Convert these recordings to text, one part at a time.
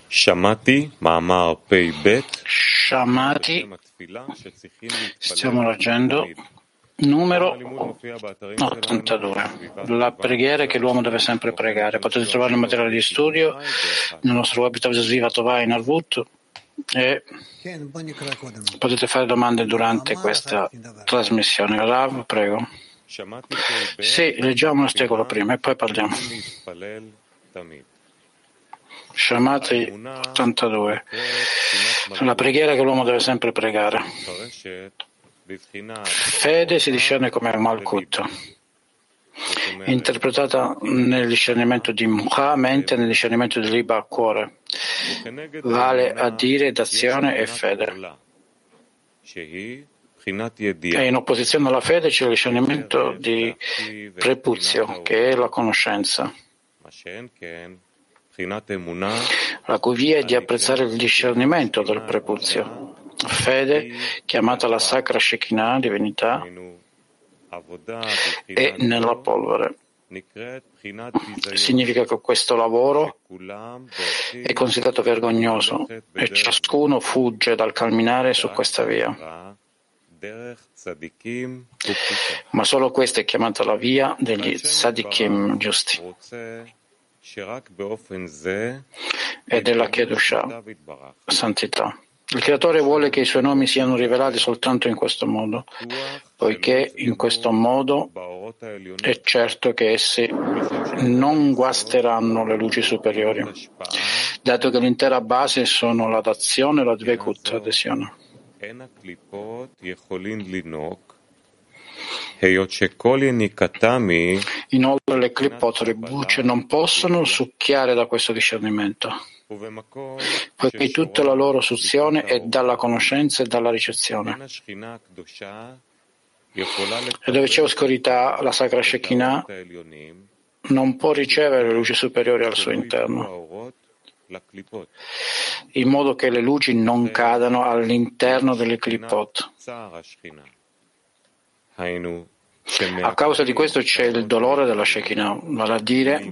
Shamati, stiamo leggendo numero 82, la preghiera che l'uomo deve sempre pregare. Potete trovare il materiale di studio nel nostro website Sviva Tovai in Arvut e potete fare domande durante questa trasmissione. Rav, prego. Sì, leggiamo lo stegolo prima e poi parliamo. Shamati 82, la preghiera che l'uomo deve sempre pregare. Fede si discerne come Malkut, interpretata nel discernimento di Mukha, mente nel discernimento di Liba, cuore, vale a dire d'azione e fede. E in opposizione alla fede c'è il discernimento di prepuzio, che è la conoscenza, la cui via è di apprezzare il discernimento del prepuzio. Fede, chiamata la sacra Shekinah, divinità, è nella polvere. Significa che questo lavoro è considerato vergognoso e ciascuno fugge dal camminare su questa via. Ma solo questa è chiamata la via degli tzadikim giusti e della Kedusha, santità. Il Creatore vuole che i suoi nomi siano rivelati soltanto in questo modo, poiché in questo modo è certo che essi non guasteranno le luci superiori, dato che l'intera base sono la dazione e la dvekut, adesione. Inoltre le clipot, le bucce, non possono succhiare da questo discernimento, poiché tutta la loro suzione è dalla conoscenza e dalla ricezione. E dove c'è oscurità, la sacra Shekinah non può ricevere le luci superiori al suo interno, in modo che le luci non cadano all'interno delle clipot. A causa di questo c'è il dolore della Shekinah, vale a dire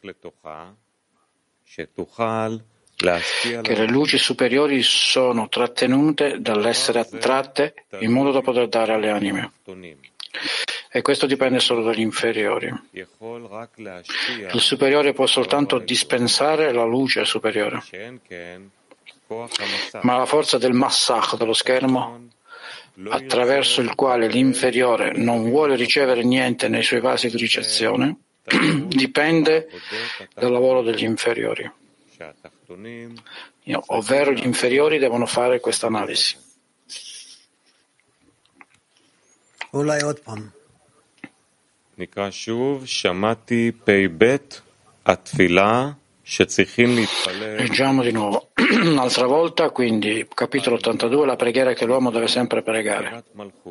che le luci superiori sono trattenute dall'essere attratte in modo da poter dare alle anime. E questo dipende solo dagli inferiori. Il superiore può soltanto dispensare la luce superiore. Ma la forza del massach, dello schermo, attraverso il quale l'inferiore non vuole ricevere niente nei suoi vasi di ricezione, dipende dal lavoro degli inferiori. Ovvero gli inferiori devono fare questa analisi. Leggiamo di nuovo, un'altra volta, quindi, capitolo 82, la preghiera che l'uomo deve sempre pregare.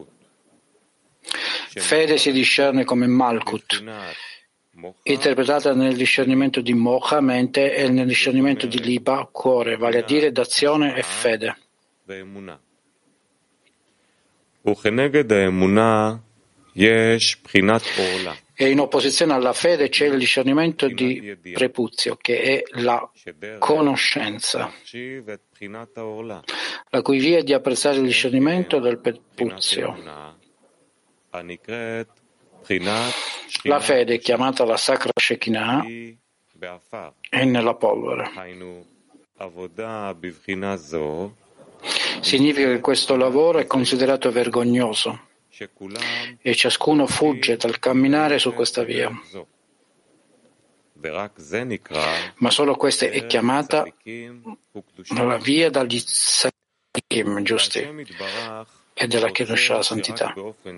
Fede si discerne come Malkut, interpretata nel discernimento di Mocha, mente, e nel discernimento di Liba, cuore, vale a dire d'azione e fede. E in opposizione alla fede c'è il discernimento di prepuzio, che è la conoscenza, la cui via è di apprezzare il discernimento del prepuzio. La fede, chiamata la sacra Shekinah, è nella polvere. Significa che questo lavoro è considerato vergognoso e ciascuno fugge dal camminare su questa via. Ma solo questa è chiamata la via dagli tzadikim giusti e della Kedusha, santità.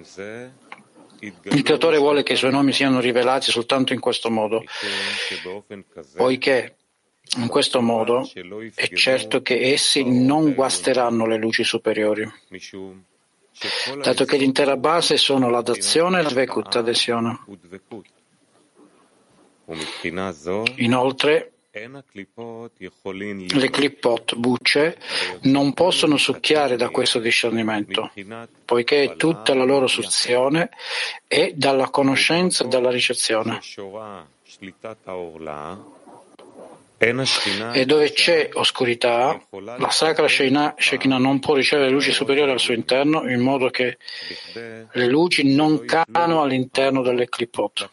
Il Creatore vuole che i suoi nomi siano rivelati soltanto in questo modo, poiché in questo modo è certo che essi non guasteranno le luci superiori, dato che l'intera base sono la dazione e la dvekut, adesione. Inoltre, le clipot, bucce, non possono succhiare da questo discernimento, poiché tutta la loro suzione è dalla conoscenza e dalla ricezione. E dove c'è oscurità, la sacra Shekinah non può ricevere luci superiori al suo interno, in modo che le luci non cadano all'interno delle clipot.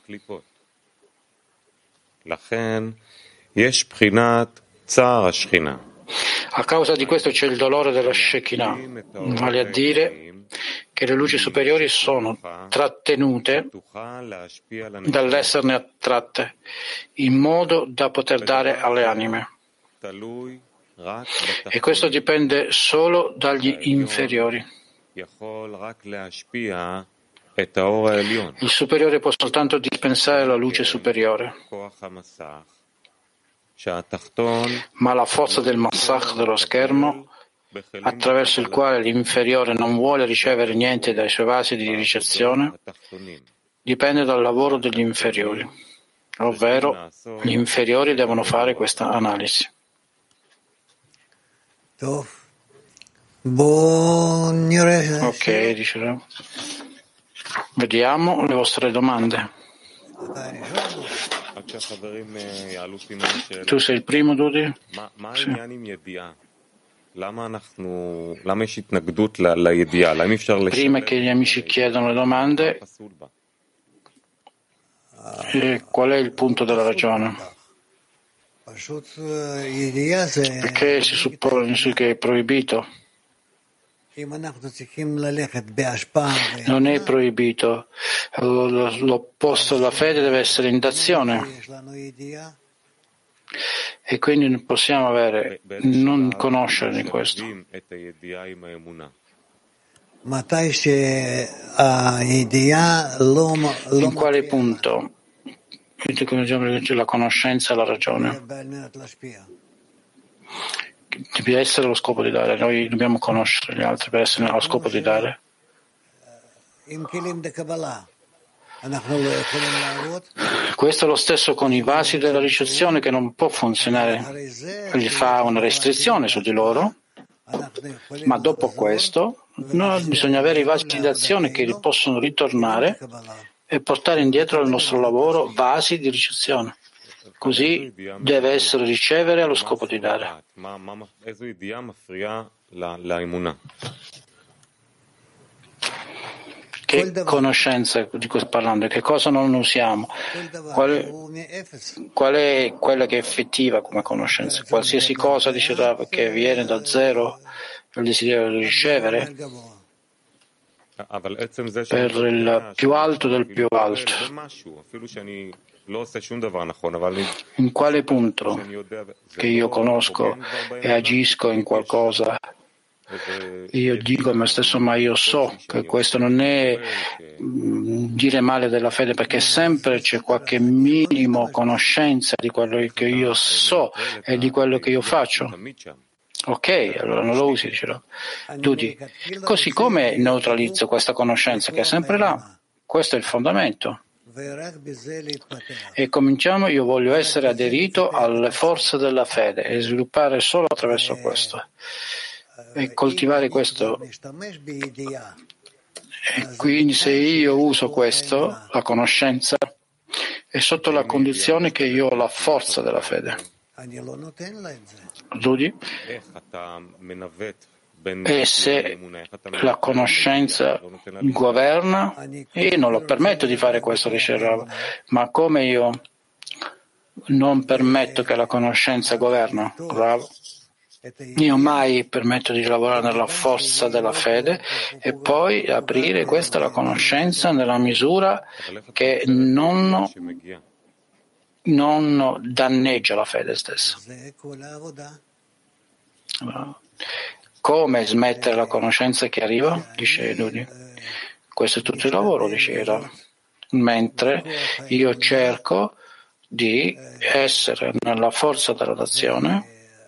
A causa di questo c'è il dolore della Shekinah, vale a dire che le luci superiori sono trattenute dall'esserne attratte, in modo da poter dare alle anime. E questo dipende solo dagli inferiori. Il superiore può soltanto dispensare la luce superiore. Ma la forza del massach dello schermo, attraverso il quale l'inferiore non vuole ricevere niente dai suoi vasi di ricezione, dipende dal lavoro degli inferiori, ovvero gli inferiori devono fare questa analisi. Ok, dice. Vediamo le vostre domande. Tu sei il primo, Dudi? Sì. Prima che gli amici chiedano le domande, qual è il punto della ragione? Perché si suppone che è proibito? Non è proibito. L'opposto della fede deve essere in d'azione. E quindi non possiamo non conoscere di questo. In quale punto la conoscenza e la ragione deve essere lo scopo di dare? Noi dobbiamo conoscere gli altri per essere allo scopo di dare. Questo è lo stesso con i vasi della ricezione, che non può funzionare, gli fa una restrizione su di loro, ma dopo questo bisogna avere i vasi di azione che possono ritornare e portare indietro al nostro lavoro vasi di ricezione. Così deve essere ricevere allo scopo di dare. Che conoscenza di cui sto parlando? Che cosa non usiamo? Qual è quella che è effettiva come conoscenza? Qualsiasi cosa, dice Rav, che viene da zero, il desiderio di ricevere, per il più alto del più alto. In quale punto che io conosco e agisco in qualcosa, io dico a me stesso, ma io so che questo non è dire male della fede, perché sempre c'è qualche minimo conoscenza di quello che io so e di quello che io faccio. Ok, allora non lo usi, dice Dudi. Così come neutralizzo questa conoscenza che è sempre là? Questo è il fondamento. E cominciamo, io voglio essere aderito alle forze della fede e sviluppare solo attraverso questo. E coltivare questo. E quindi se io uso questo, la conoscenza, è sotto la condizione che io ho la forza della fede. Dudi? E se la conoscenza governa, io non lo permetto di fare questo, dice Rav, ma come io non permetto che la conoscenza governa, Rav? Io mai permetto di lavorare nella forza della fede e poi aprire questa la conoscenza nella misura che non danneggia la fede stessa. Come smettere la conoscenza che arriva? Dice Dudi. Questo è tutto il lavoro, diceva. Mentre io cerco di essere nella forza della nazione,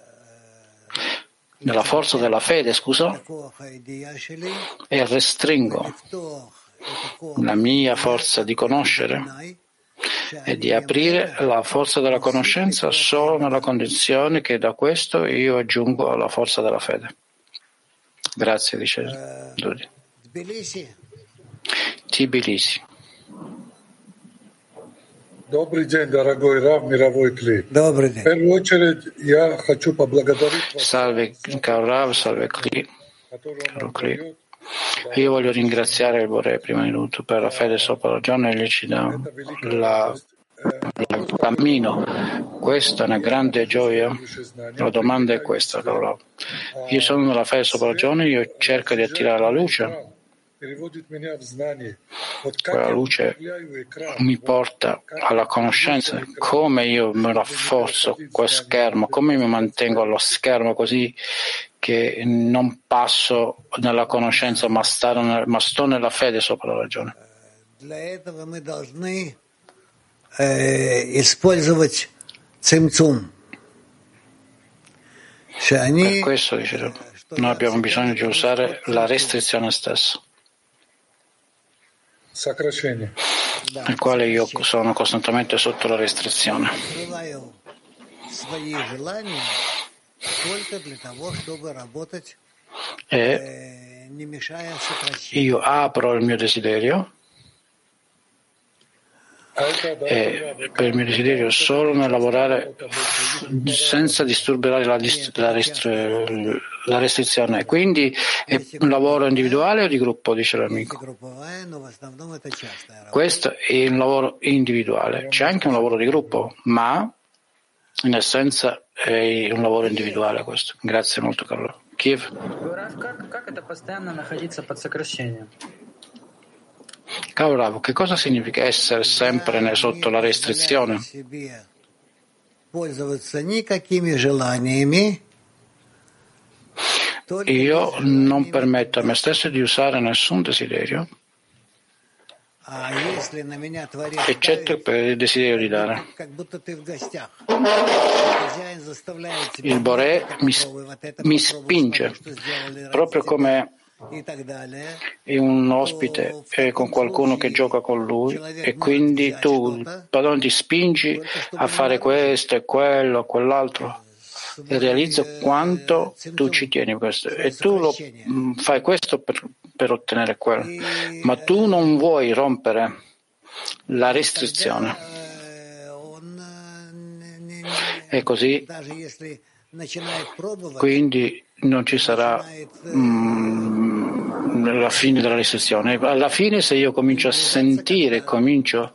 nella forza della fede, scusa, e restringo la mia forza di conoscere e di aprire la forza della conoscenza solo nella condizione che da questo io aggiungo la forza della fede. Grazie, dice Dudi. Tbilisi. Добрый день, дорогой Рав, мировой Кли. Добрый В день. первую очередь я хочу поблагодарить вас, Salve caro Rav, salve Kli, который caro нам Kli. дает Io voglio ringraziare il Boré prima di tutto per la fede sopra la giornata e ci dà это великая il радость. Вопрос такой, cammino. Questa è una grande gioia. La domanda è questa, caro Rav. Io sono nella fede sopra la giornata, io cerco di attirare la luce. Quella luce mi porta alla conoscenza. Come io mi rafforzo questo schermo, come mi mantengo allo schermo così che non passo nella conoscenza ma sto nella fede sopra la ragione. Для этого мы должны использовать цимцум. Per questo, dice, noi abbiamo bisogno di usare la restrizione stessa, nel quale io sono costantemente sotto la restrizione. E io apro il mio desiderio, e per il mio desiderio solo nel lavorare senza disturbare la restrizione. Quindi è un lavoro individuale o di gruppo, dice l'amico? Questo è un lavoro individuale, c'è anche un lavoro di gruppo, ma in essenza è un lavoro individuale questo. Grazie molto, Carlo. Kiev. Caro Rav, che cosa significa essere sempre sotto la restrizione? Io non permetto a me stesso di usare nessun desiderio, eccetto per il desiderio di dare. Il Boré mi spinge, proprio come un ospite con qualcuno che gioca con lui, e quindi tu, il padrone, ti spingi a fare questo e quello, quell'altro, e realizzo quanto tu ci tieni questo, e tu fai questo per ottenere quello, ma tu non vuoi rompere la restrizione. E così quindi non ci sarà la fine della restrizione. Alla fine, se io comincio a sentire, comincio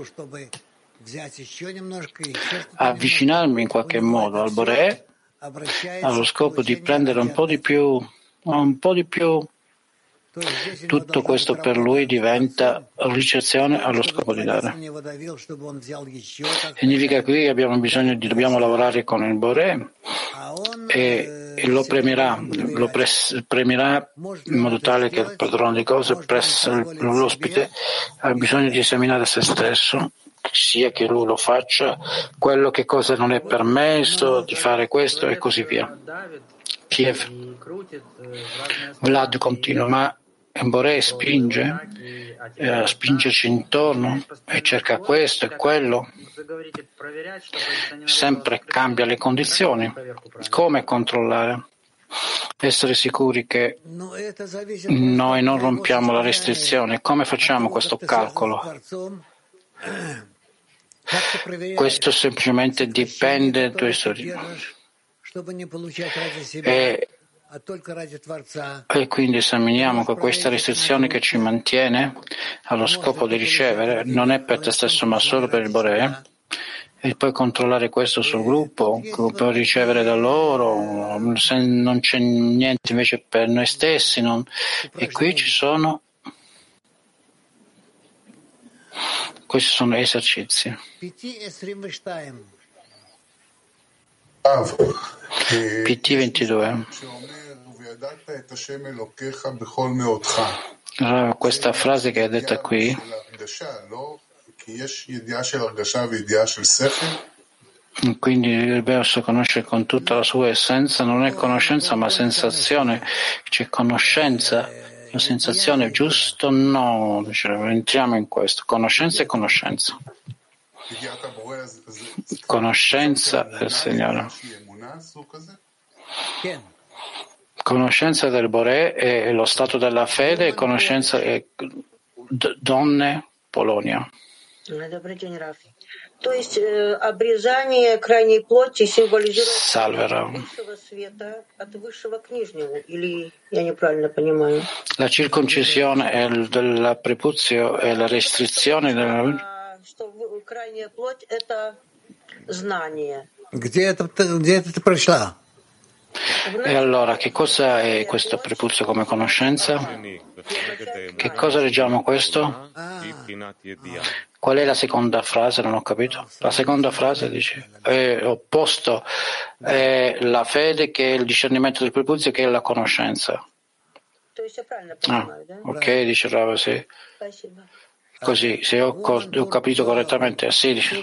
a avvicinarmi in qualche modo al Boré, allo scopo di prendere un po' di più, tutto questo per lui diventa ricezione allo scopo di dare. Significa che dobbiamo lavorare con il Boré e lo premierà in modo tale che il padrone di cose presso l'ospite ha bisogno di esaminare se stesso, sia che lui lo faccia, quello che cosa non è permesso, di fare questo e così via. Kiev. Vlad continua, ma Boré spingerci intorno e cerca questo e quello, sempre cambia le condizioni. Come controllare? Essere sicuri che noi non rompiamo la restrizione. Come facciamo questo calcolo? Questo semplicemente dipende da e quindi esaminiamo che questa restrizione che ci mantiene allo scopo di ricevere non è per te stesso ma solo per il Boré, e poi controllare questo sul gruppo per ricevere da loro, se non c'è niente invece per noi stessi, e qui questi sono esercizi. PT 22. Questa frase che è detta qui Quindi il verso conosce con tutta la sua essenza, non è conoscenza ma sensazione, c'è conoscenza, la sensazione, giusto? No, entriamo in questo, conoscenza e conoscenza. Conoscenza del Signore. Conoscenza del Boré è lo stato della fede, e conoscenza è donne, Polonia. Добрый день, Раф. То есть обрезание крайней плоти символизирует Salve, Rav. высшего света от высшего к нижнему? Или я неправильно понимаю? La circoncisione della prepuzio e la restrizione Что крайняя плоть — это знание. Где это ты прочла? E allora, che cosa è questo prepuzio come conoscenza? Che cosa leggiamo questo? Qual è la seconda frase? Non ho capito. La seconda frase dice è opposto, è la fede che è il discernimento del prepuzio che è la conoscenza. Ok, dice Rav, sì. Così, se ho capito correttamente, sì, dice.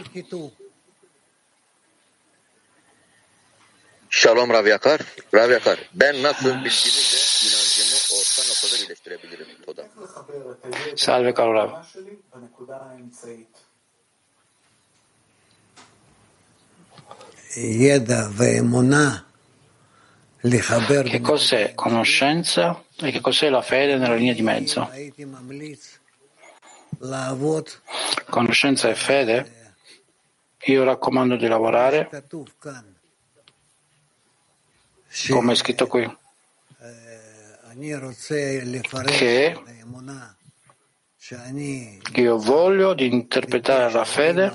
Shalom Rav Yakar. Rav Yakar, ben nasıl bilgimi ve inancımı orta noktada birleştirebilirim? Toda. Salve, caro Rav. Che cos'è conoscenza e che cos'è la fede nella linea di mezzo? Conoscenza e fede? Io raccomando di lavorare come è scritto qui, che io voglio di interpretare la fede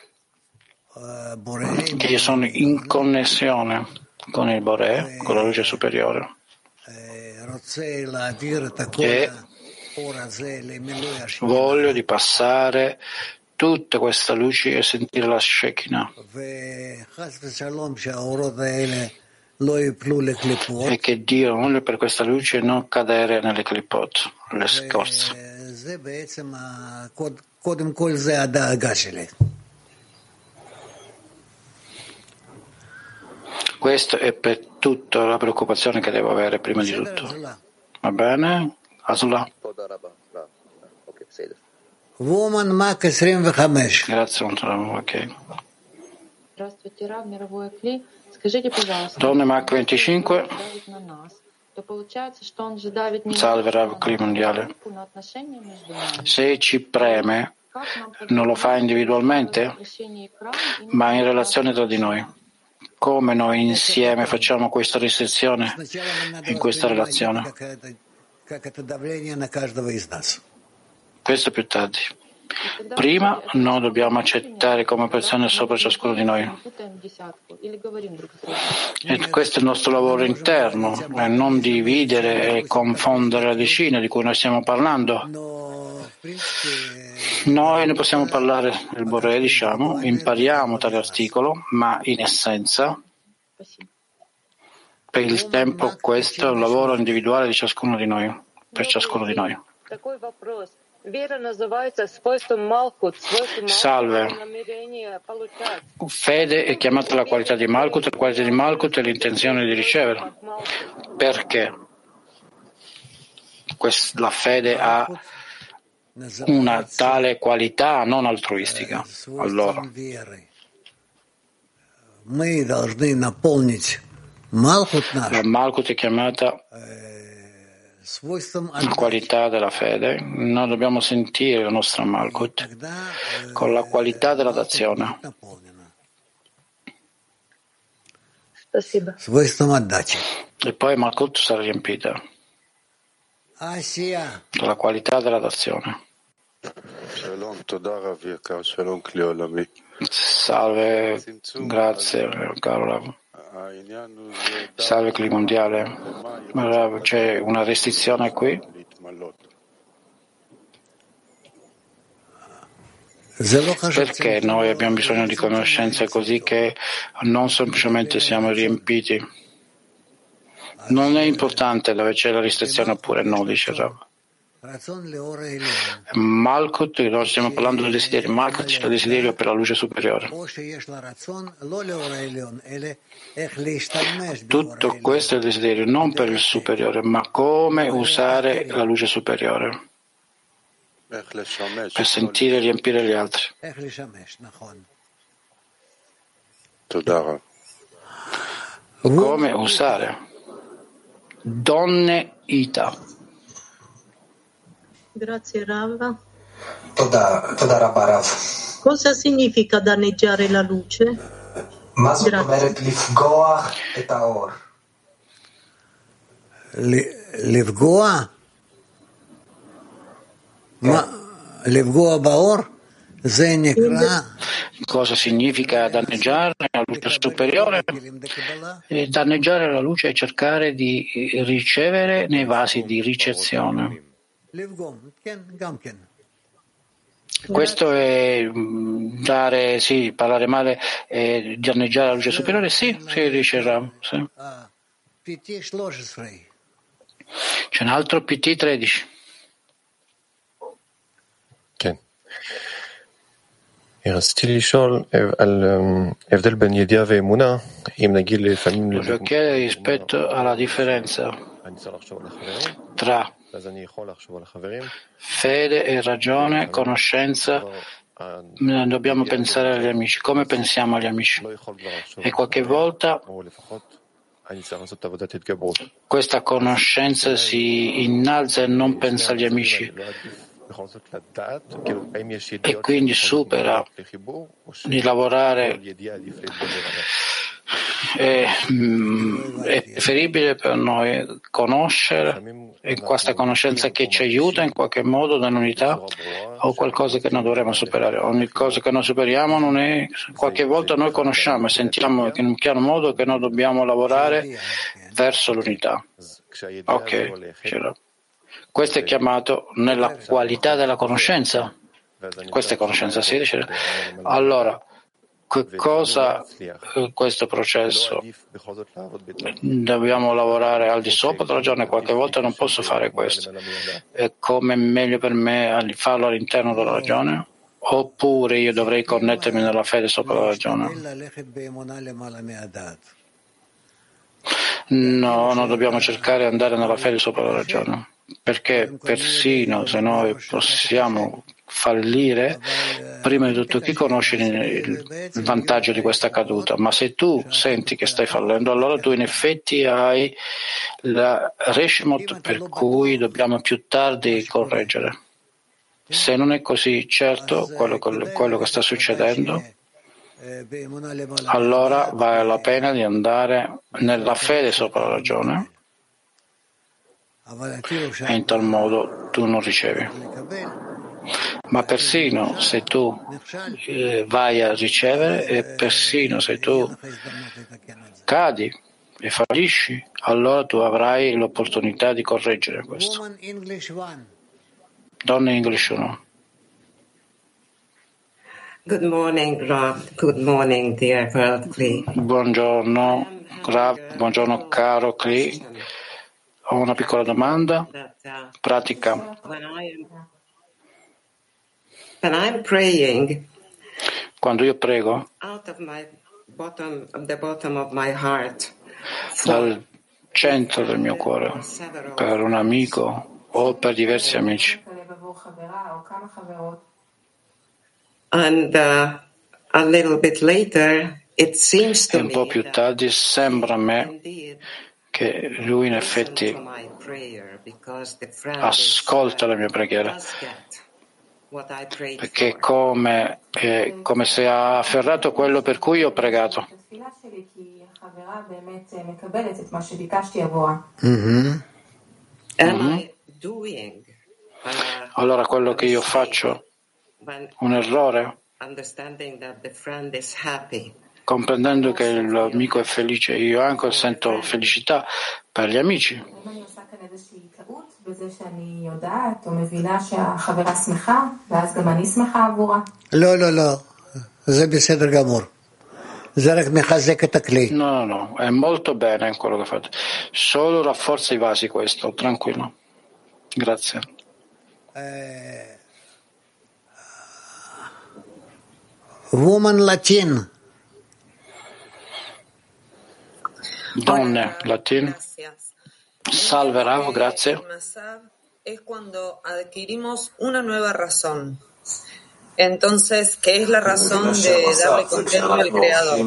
che io sono in connessione con il Boré, con la luce superiore, e voglio di passare tutta questa luce e sentire la Shekinah, e che Dio vuole per questa luce non cadere nelle clipot, le scorze. Questo è per tutta la preoccupazione che devo avere prima di tutto. Va bene? Asula. Woman Mac 25. Grazie, ok. Здравствуйте, Рав, мировой Кли. Скажите, пожалуйста, Donne Mac 25. Salve, Rav Kli mondiale. Se ci preme, non lo fa individualmente, ma in relazione tra di noi. Come noi insieme facciamo questa restrizione in questa relazione? Questo più tardi. Prima noi dobbiamo accettare come persone sopra ciascuno di noi. E questo è il nostro lavoro interno, e non dividere e confondere la decina di cui noi stiamo parlando. Noi ne possiamo parlare del Boré, diciamo, impariamo tale articolo, ma in essenza, per il tempo, questo è un lavoro individuale di ciascuno di noi, per ciascuno di noi. Salve. Fede è chiamata la qualità di Malkut, la qualità di Malkut è l'intenzione di ricevere. Perché? La fede ha una tale qualità non altruistica. Allora, la Malkut è chiamata la qualità della fede. Noi dobbiamo sentire la nostra Malkut con la qualità della dazione. E poi Malkut sarà riempita dalla qualità della dazione. Salve, grazie, caro Rav. Salve, Kli mondiale. Rav, c'è una restrizione qui? Perché noi abbiamo bisogno di conoscenze così che non semplicemente siamo riempiti? Non è importante dove c'è la restrizione oppure no, dice Rav. Malkut, noi stiamo parlando del desiderio. Malkut c'è il desiderio per la luce superiore. Tutto questo è il desiderio, non per il superiore, ma come usare la luce superiore per sentire e riempire gli altri. Come usare? Donne Ita. Grazie Rav. תודה רבה רב. Cosa significa danneggiare la luce? מה זאת אומרת לפגוע את האור? לפגוע? לפגוע באור? זה נקרא... Cosa significa danneggiare la luce superiore? Danneggiare la luce è cercare di ricevere nei vasi di ricezione. Questo è dare, sì, parlare male e danneggiare la luce superiore? Sì, riuscirà. Sì. C'è un altro PT 13. רציתי לשאול על הבדל בין ידיעה ואמונה, אם נגיד לפעמים... Voglio chiedere rispetto alla differenza tra fede e ragione, conoscenza. Dobbiamo pensare agli amici. Come pensiamo agli amici? E qualche volta questa conoscenza si innalza e non pensa agli amici. E quindi supera di lavorare. È preferibile per noi conoscere e questa conoscenza che ci aiuta in qualche modo nell'unità o qualcosa che non dovremmo superare. Ogni cosa che noi superiamo non è, qualche volta noi conosciamo e sentiamo in un chiaro modo che noi dobbiamo lavorare verso l'unità. Ok, questo è chiamato nella qualità della conoscenza. Questa è conoscenza 16. Allora, che cosa questo processo? Dobbiamo lavorare al di sopra della ragione. Qualche volta non posso fare questo. È come meglio per me farlo all'interno della ragione? Oppure io dovrei connettermi nella fede sopra la ragione? No, non dobbiamo cercare di andare nella fede sopra la ragione. Perché persino se noi possiamo fallire, prima di tutto chi conosce il vantaggio di questa caduta? Ma se tu senti che stai fallendo, allora tu in effetti hai la reshimot per cui dobbiamo più tardi correggere. Se non è così certo quello che sta succedendo, allora vale la pena di andare nella fede sopra la ragione. E in tal modo tu non ricevi. Ma persino se tu vai a ricevere e persino se tu cadi e fallisci, allora tu avrai l'opportunità di correggere questo. Donna English 1. Good morning, Rav. Good morning, dear World Kli. Buongiorno, Rav. Buongiorno, caro Kli. Ho una piccola domanda pratica. When I'm praying, quando io prego, the bottom of my heart, dal centro del mio cuore, per un amico o per diversi amici, and a little bit later, it seems to e un po' più tardi sembra a me che lui in effetti ascolta la mia preghiera, perché è come se ha afferrato quello per cui ho pregato. Allora quello che io faccio, un errore, comprendendo che l'amico è felice, io anche sento felicità per gli amici. לא, זה בסדר גמור. זה רק מחזק את הכלי. No, è molto bene quello che fate. Solo rafforza i vasi questo, tranquillo. Grazie. Woman Latin. Donne Latin. Salve Rav, grazie. Es cuando adquirimos una nueva razón. Entonces, ¿qué es la razón de darle contento al Creador?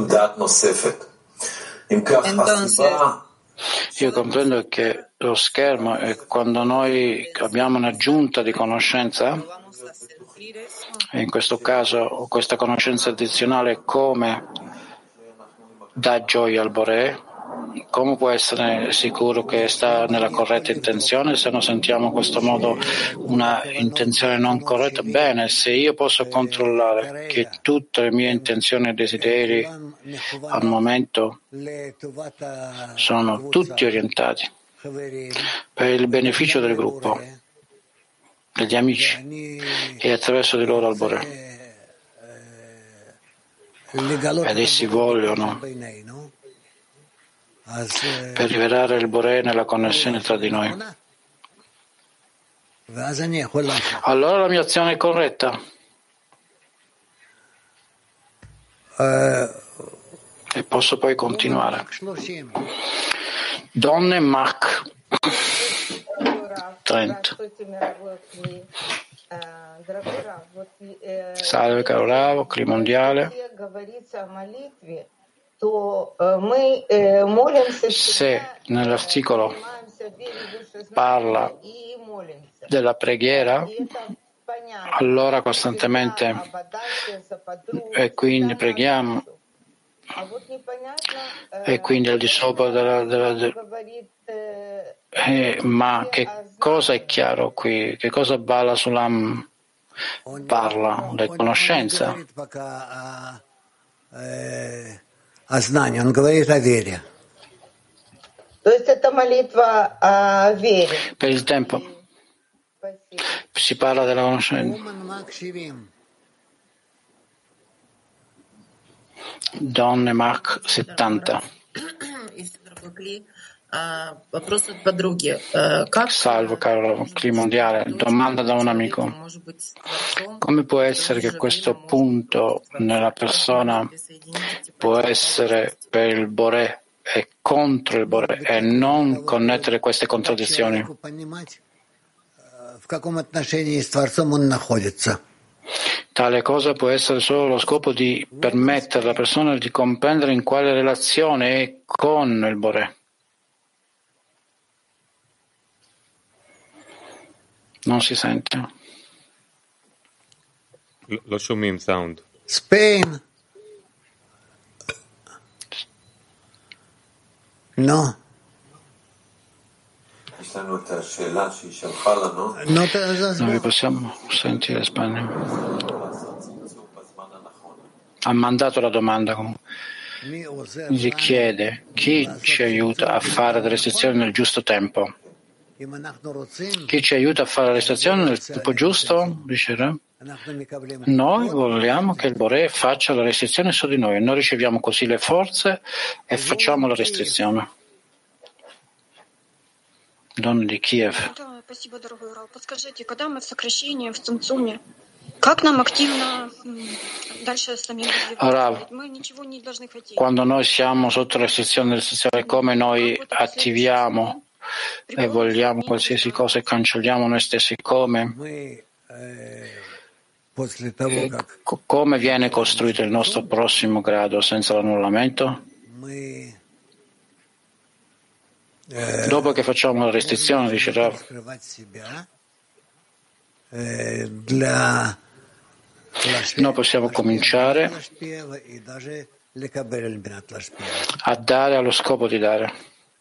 Entonces, io comprendo che lo schermo è quando noi abbiamo un'aggiunta di conoscenza E in questo caso questa conoscenza addizionale come dà gioia al Boré? Come può essere sicuro che sta nella corretta intenzione se non sentiamo in questo modo una intenzione non corretta? Bene, se io posso controllare che tutte le mie intenzioni e desideri al momento sono tutti orientati per il beneficio del gruppo, degli amici, e attraverso di loro al Boré. Ed essi vogliono per rivelare il Boré nella connessione tra di noi. Allora la mia azione è corretta. E posso poi continuare. Donne Mach 30. Salve caro Rav, Cli mondiale. Se nell'articolo parla della preghiera, allora costantemente e quindi preghiamo e quindi al di sopra ma che cosa è chiaro qui? Che cosa Bala Sulam parla? La conoscenza. Per il tempo si parla della conoscenza. Donne Mach 70. Salve caro Cli mondiale, domanda da un amico. Come può essere che questo punto nella persona può essere per il Boré e contro il Boré e non connettere queste contraddizioni? Tale cosa può essere solo lo scopo di permettere alla persona di comprendere in quale relazione è con il Boré. Non si sente. Lo shomim sound. Spain. No. Non vi possiamo sentire Spagna. Ha mandato la domanda comunque. Gli chiede chi ci aiuta a fare le restrizioni nel giusto tempo. Chi ci aiuta a fare la restrizione nel tempo giusto? Dice Re. Noi vogliamo che il Boré faccia la restrizione su di noi. Noi riceviamo così le forze e facciamo la restrizione. Donne di Kiev. Allora, quando noi siamo sotto restrizione, come noi attiviamo e vogliamo qualsiasi cosa e cancelliamo noi stessi, come viene costruito il nostro prossimo grado senza l'annullamento? Dopo che facciamo la restrizione, dice Rav, noi possiamo cominciare a dare allo scopo di dare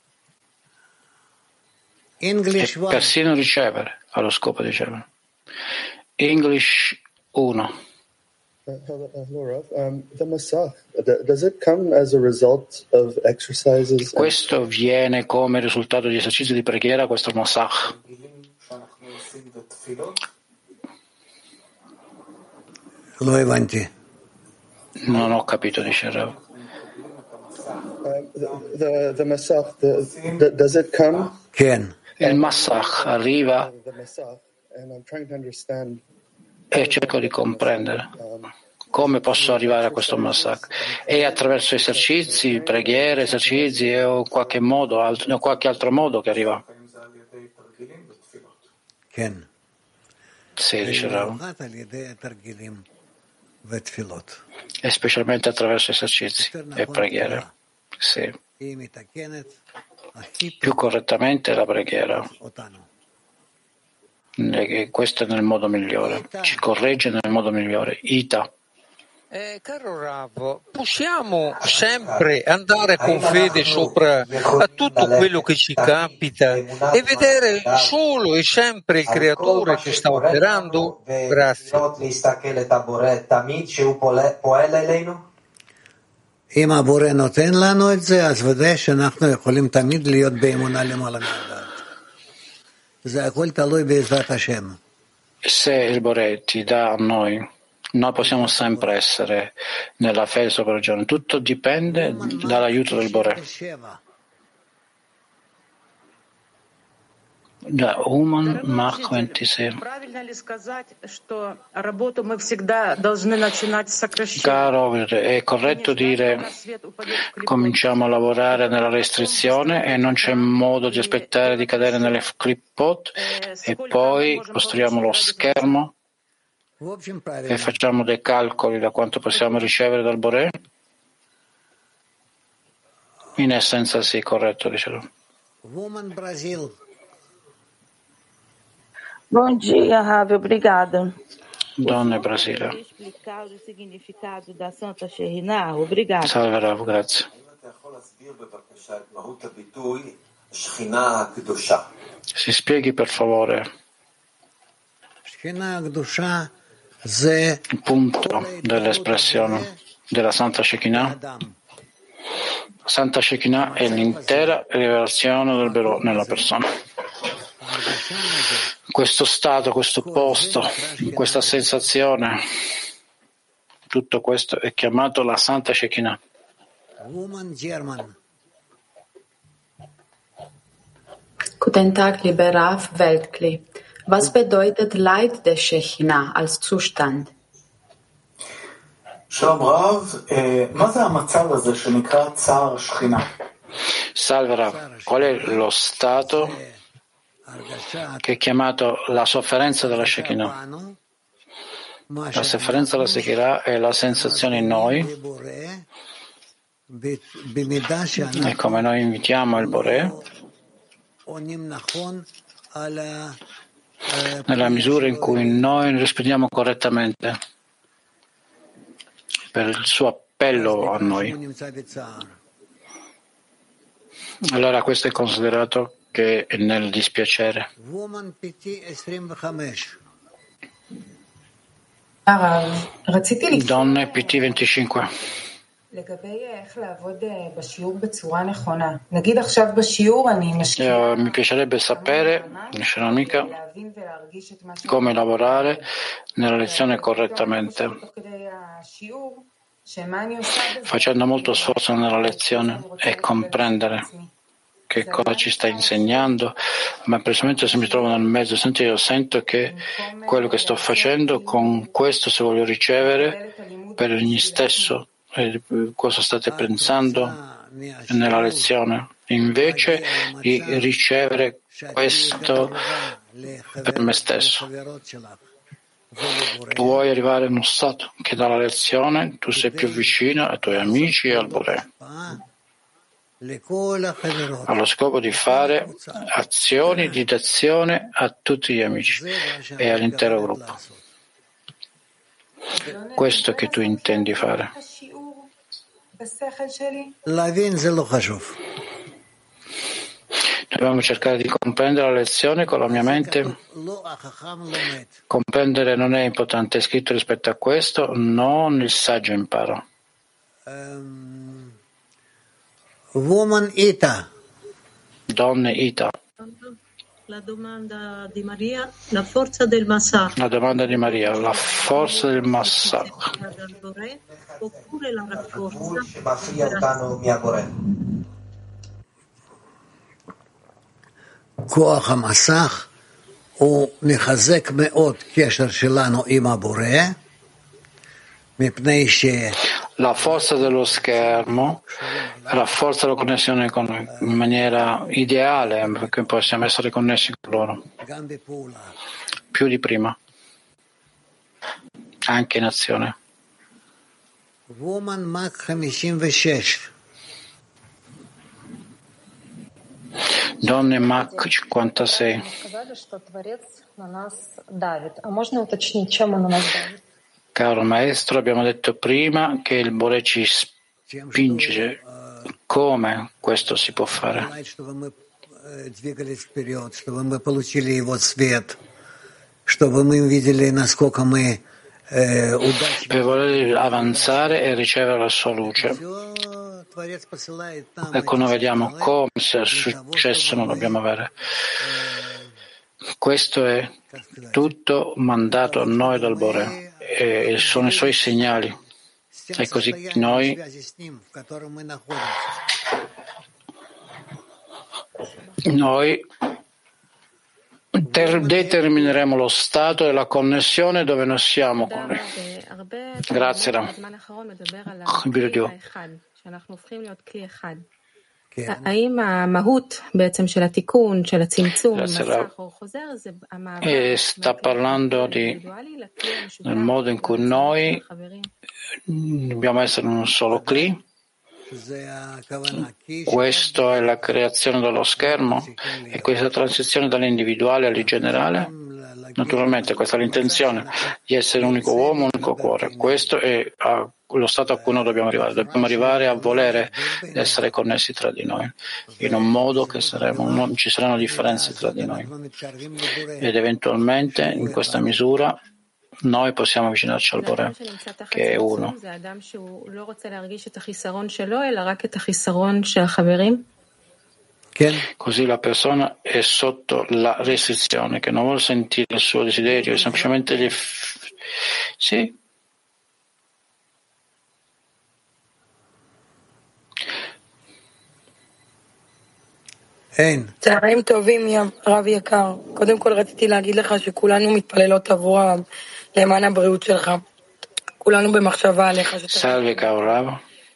e persino ricevere allo scopo di ricevere. English 1. Questo viene come risultato di esercizi di preghiera, questo Masach. Non ho capito, dice Rav. Il Masach arriva e cerco di comprendere come posso arrivare a questo Masach. È attraverso esercizi, preghiere, esercizi o qualche modo, qualche altro modo che arriva? Sì, dice Rav. E specialmente attraverso esercizi e preghiere. Sì. Più correttamente la preghiera. E questo è nel modo migliore, ci corregge nel modo migliore. Ita. Caro Rav, possiamo sempre andare con fede sopra a tutto quello che ci capita e vedere solo e sempre il Creatore che sta operando? Grazie. אם הבורא נותן לנו את זה, אז ודאי שאנחנו יכולים תמיד להיות באמונה למעלה מהדעת. זה הכל תלוי בעזרת השם. Se il Bore ti dà a noi possiamo sempre essere nella fede sopra ragione. Tutto dipende dall'aiuto del Bore. Da Uman Mach 26. Caro, è corretto dire cominciamo a lavorare nella restrizione e non c'è modo di aspettare di cadere nelle clipot e poi costruiamo lo schermo e facciamo dei calcoli da quanto possiamo ricevere dal Boré? In essenza sì, corretto, dicevo. Bom dia, Rav, obrigada. Donne Brasile. Explicar o significado da Santa Shekhinah, obrigada. Salve Rav, grazie. Si spieghi per favore il punto dell'espressione della Santa Shekhinah. Santa Shekhinah è l'intera rivelazione del Bero nella persona. Questo stato, questo posto, questa sensazione, tutto questo è chiamato la Santa Shekhinah. Guten Tag, lieber Rav Weltkli. Was bedeutet Leid der Shekhinah als Zustand? Salve Rav, qual è lo stato che è chiamato la sofferenza della Shekinah? La sofferenza della Shekinah è la sensazione in noi e come noi invitiamo il Boré nella misura in cui noi rispondiamo correttamente per il suo appello a noi. Allora questo è considerato che è nel dispiacere. Donne PT 25. Mi piacerebbe sapere, amica, come lavorare nella lezione correttamente, facendo molto sforzo nella lezione e comprendere che cosa ci sta insegnando, ma personalmente se mi trovo nel mezzo, io sento che quello che sto facendo, con questo se voglio ricevere per ogni stesso, cosa state pensando nella lezione, invece di ricevere questo per me stesso. Tu vuoi arrivare in uno stato che dalla lezione tu sei più vicino ai tuoi amici e al Boré, allo scopo di fare azioni di dazione a tutti gli amici e all'intero gruppo. Questo che tu intendi fare. Dobbiamo cercare di comprendere la lezione con la mia mente. Comprendere non è importante, è scritto rispetto a questo, non il saggio impara. Woman Ita. Donne Ita. La domanda di Maria, la forza del Masach. La domanda di Maria, la forza del Masach. Oppure la rafforza. כוח המסך הוא מחזק מאוד קשר שלנו עם הבורא, מפני ש... La forza dello schermo rafforza la connessione con noi in maniera ideale, perché possiamo essere connessi con loro più di prima, anche in azione. Woman Mach 56. Donne Mach 56. Caro maestro, abbiamo detto prima che il Bore ci spinge. Come questo si può fare? Per voler avanzare e ricevere la sua luce. Ecco, noi vediamo come sia successo non dobbiamo avere. Questo è tutto mandato a noi dal Bore e sono i suoi segnali. E così noi determineremo lo stato e la connessione dove noi siamo con lui. Grazie, Ram. E sta parlando del modo in cui noi dobbiamo essere un solo Kli. Questa è la creazione dello schermo e questa transizione dall'individuale al generale. Naturalmente questa è l'intenzione di essere un unico uomo, un unico cuore. Questo è lo stato a cui noi dobbiamo arrivare. Dobbiamo arrivare a volere essere connessi tra di noi, in un modo che non ci saranno differenze tra di noi. Ed eventualmente, in questa misura, noi possiamo avvicinarci al Bore, che è uno. Così la persona è sotto la restrizione, che non vuole sentire il suo desiderio, è semplicemente sì. צהריים טובים, רב יקר. קודם כל רציתי להגיד לך שכולנו מתפללות עבור למען הבריאות שלך. כולנו במחשבה עליך. Salve caro Rav.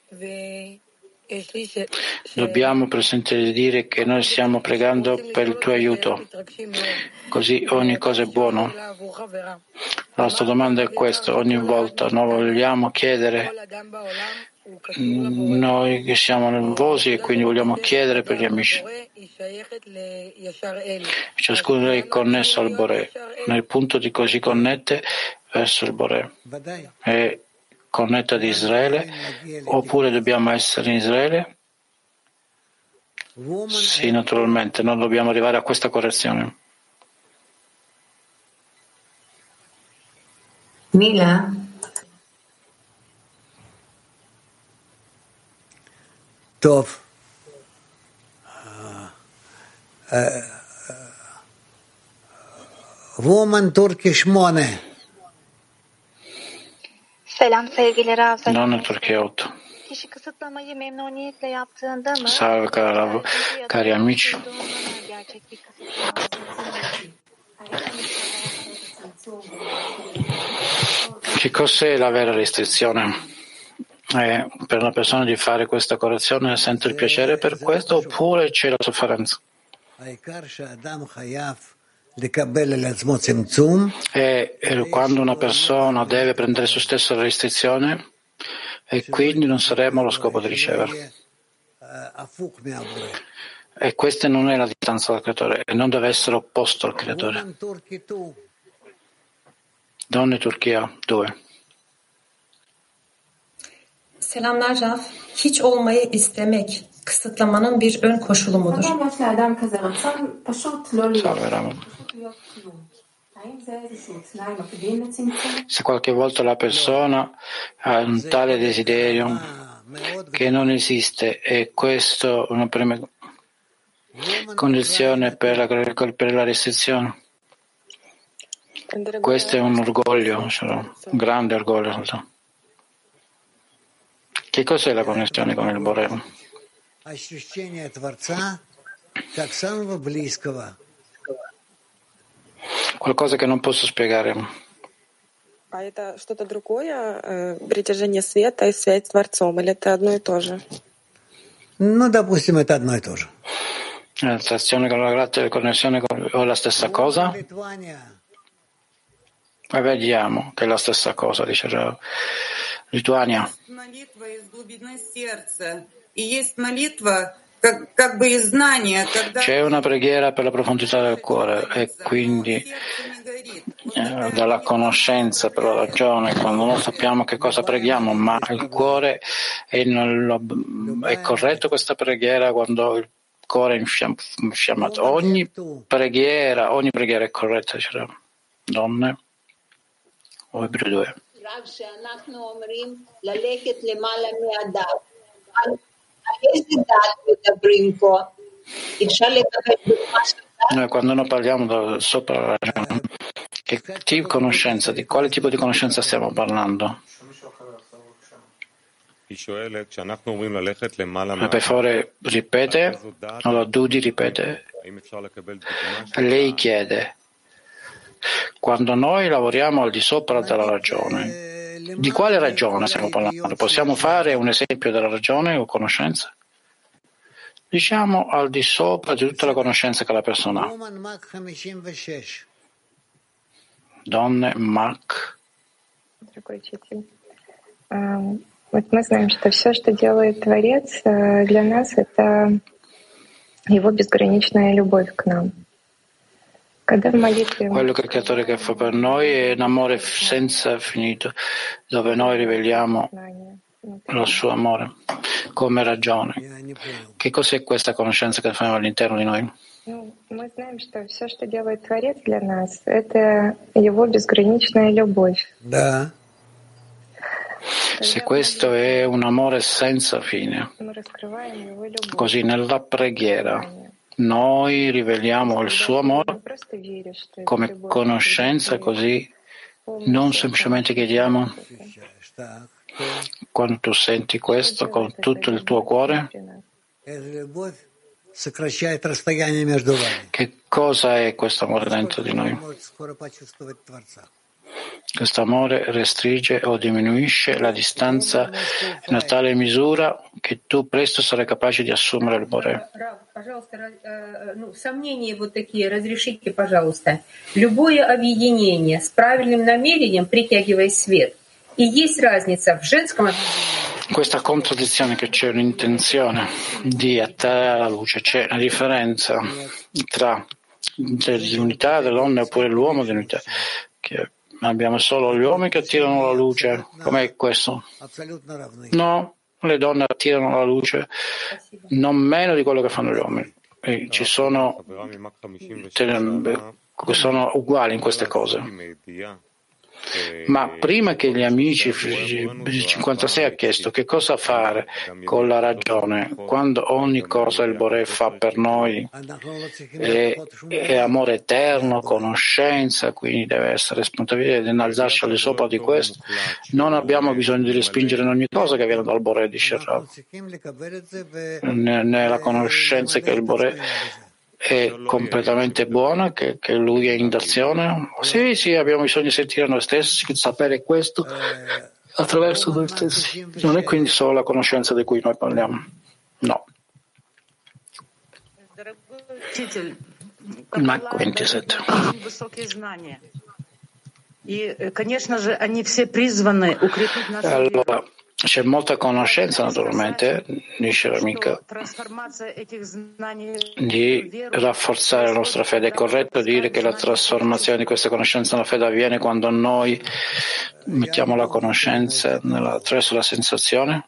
Dobbiamo presentare e dire che noi stiamo pregando per il tuo aiuto, così ogni cosa è buono. La nostra domanda è questa: ogni volta noi vogliamo chiedere, noi che siamo nervosi e quindi vogliamo chiedere per gli amici. Ciascuno è connesso al Bore, nel punto di cui si connette verso il Bore. È connetta ad Israele, oppure dobbiamo essere in Israele? Sì, naturalmente, non dobbiamo arrivare a questa correzione. Mila? Tov. Woman Turkish Mone. Selam sevgili Rav. Donna Turchia 8. Kişi kısıtlamayı memnuniyetle yaptığında mı? Salve cari amici. Che cos'è la vera restrizione? Per una persona di fare questa correzione sente il piacere per questo oppure c'è la sofferenza? E quando una persona deve prendere su stesso la restrizione e quindi non saremo lo scopo di ricevere. E questa non è la distanza dal creatore e non deve essere opposto al creatore. Donne Turchia 2. Selamlar Rav. Hiç olmayı istemek kısıtlamanın bir ön koşulu mudur? Salve Ramo. Se qualche volta la persona ha un tale desiderio che non esiste e questo è una prima condizione per la restrizione, questo è un orgoglio, un grande orgoglio. Che cos'è la connessione con il Bore? Qualcosa che non posso spiegare. А это что-то другое, притяжение света и связь с Творцом, или это одно и то же? Ну, допустим, это одно и то же. L'attrazione con la grazia e la connessione è la stessa cosa? E vediamo che è la stessa cosa, dice Lituania. Молитва из глубины сердца, и есть молитва C'è una preghiera per la profondità del cuore e quindi dalla conoscenza per la ragione, quando non sappiamo che cosa preghiamo, ma il cuore è corretto questa preghiera quando il cuore è infiammato. Ogni preghiera è corretta, diciamo. Donne o Ebrei 2. Noi quando noi parliamo sopra la ragione, di quale tipo di conoscenza stiamo parlando? Per favore ripete, allora Dudi ripete. Lei chiede, quando noi lavoriamo al di sopra della ragione, di quale ragione stiamo parlando? Possiamo fare un esempio della ragione o conoscenza? Diciamo al di sopra di tutta la conoscenza che la persona ha. Donne, Мак. Вот мы знаем, что все, что делает Творец, для нас это Его безграничная любовь к нам. Quello che il Creatore che fa per noi è un amore senza finito, dove noi riveliamo il suo amore come ragione. Che cos'è questa conoscenza che facciamo all'interno di noi? Мы знаем, что все, что делает Творец для нас, это Его безграничная любовь. Да. Se questo è un amore senza fine, così nella preghiera noi riveliamo il suo amore come conoscenza, così non semplicemente chiediamo quando tu senti questo con tutto il tuo cuore. Che cosa è questo amore dentro di noi? Questo amore restringe o diminuisce la distanza in una tale misura che tu presto sarai capace di assumere il Boré. Сомнения вот такие разрешите, пожалуйста. Любое объединение с правильным намерением, притягивая свет. И есть разница в женском объединении. Questa contraddizione che c'è un'intenzione di attrarre la luce, c'è una differenza tra l'unità dell'uomo oppure l'uomo dell'unità. Che abbiamo solo gli uomini che attirano la luce. Com'è questo? No, le donne attirano la luce non meno di quello che fanno gli uomini. E ci sono uguali in queste cose. Ma prima che gli amici 56 ha chiesto che cosa fare con la ragione quando ogni cosa il Boré fa per noi è amore eterno, conoscenza, quindi deve essere responsabile di innalzarci al di sopra di questo. Non abbiamo bisogno di respingere in ogni cosa che viene dal Boré, dice Rav. Nella conoscenza che il Boré è completamente buona, che lui è in d'azione. Sì, abbiamo bisogno di sentire noi stessi, di sapere questo attraverso noi stessi. Non è quindi solo la conoscenza di cui noi parliamo. No. Mac 27. Allora, c'è molta conoscenza naturalmente, dice l'amica, di rafforzare la nostra fede. È corretto dire che la trasformazione di questa conoscenza nella fede avviene quando noi mettiamo la conoscenza attraverso la sensazione?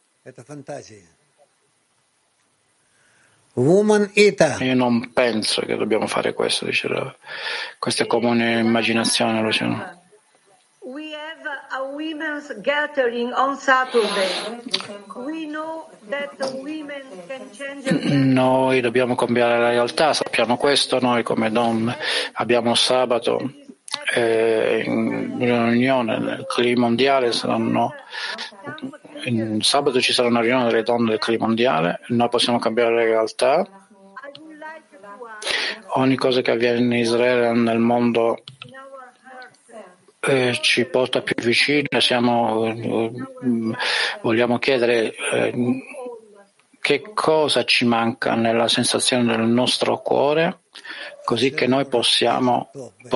Io non penso che dobbiamo fare questo, dice questa è come un'immaginazione, Luciano. We have a women's gathering on Saturday. We know that women can change. Noi dobbiamo cambiare la realtà, sappiamo questo noi come donne. Abbiamo sabato in riunione del clima mondiale, in sabato ci sarà una riunione delle donne del clima mondiale, noi possiamo cambiare la realtà. Ogni cosa che avviene in Israele, nel mondo, ci porta più vicino. Vogliamo chiedere che cosa ci manca nella sensazione del nostro cuore, così che noi possiamo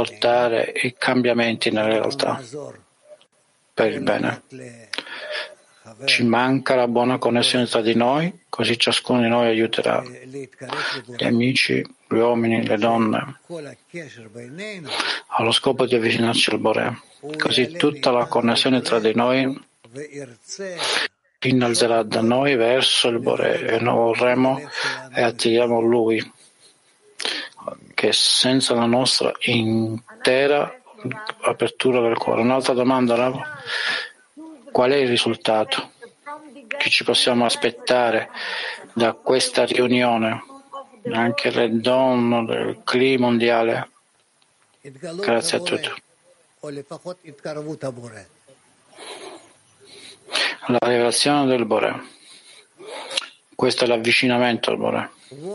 portare i cambiamenti nella realtà per il bene. ci manca la buona connessione tra di noi, così ciascuno di noi aiuterà gli amici, gli uomini, le donne, allo scopo di avvicinarci al Boré. Così tutta la connessione tra di noi innalzerà da noi verso il Boré e noi vorremmo e attiriamo Lui, che senza la nostra intera apertura del cuore. Un'altra domanda, Rav. Qual è il risultato che ci possiamo aspettare da questa riunione, anche le donne del clima mondiale? Grazie a tutti. La rivelazione del Boré. Questo è l'avvicinamento al Boré.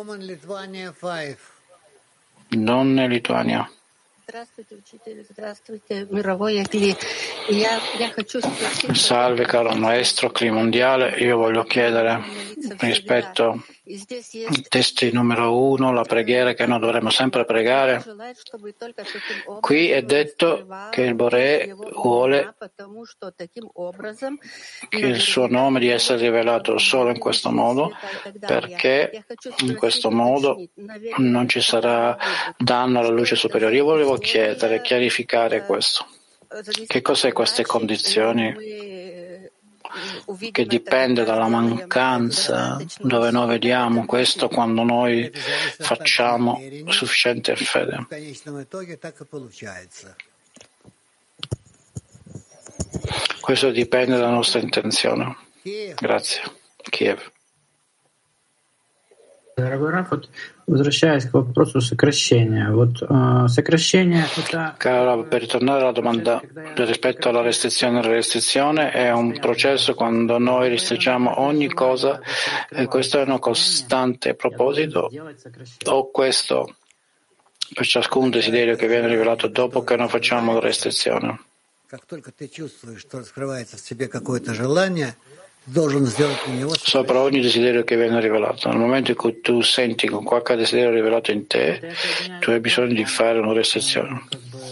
Donne Lituania. Salve caro maestro clima mondiale, io voglio chiedere rispetto ai testi numero 1, la preghiera che noi dovremmo sempre pregare. Qui è detto che il Boré vuole che il suo nome di essere rivelato solo in questo modo, perché in questo modo non ci sarà danno alla luce superiore. Io volevo chiarificare questo. Che cos'è queste condizioni? Che dipende dalla mancanza, dove noi vediamo questo quando noi facciamo sufficiente fede. Questo dipende dalla nostra intenzione. Grazie. Kiev. Дорогой Раф, возвращаясь к вопросу сокращения. Сокращение это... Caro, per ritornare alla domanda rispetto alla restrizione, la restrizione è un processo quando noi restringiamo ogni cosa e questo è un costante proposito o questo per ciascun desiderio che viene rivelato dopo che noi facciamo la restrizione. Sopra ogni desiderio che viene rivelato. Nel momento in cui tu senti con qualche desiderio rivelato in te, tu hai bisogno di fare una restrizione.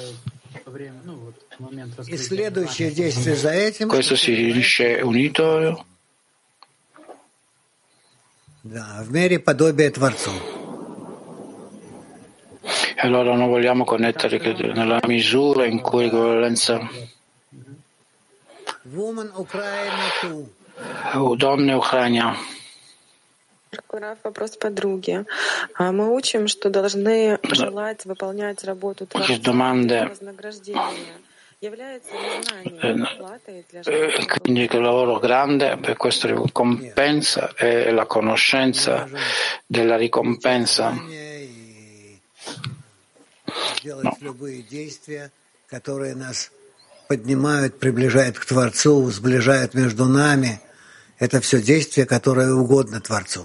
Questo si riunisce unito e allora noi vogliamo connettere nella misura in cui l'equivalenza Donne Ucraina. Вопрос подруги. Мы учим, что должны желать выполнять работу Творца без вознаграждения. Является ли знание платой для жизни? Quindi il lavoro grande per questa ricompensa è la conoscenza della ricompensa. No. Поднимают, приближают к Творцу, сближают между нами. Это все действия, которые угодны Творцу.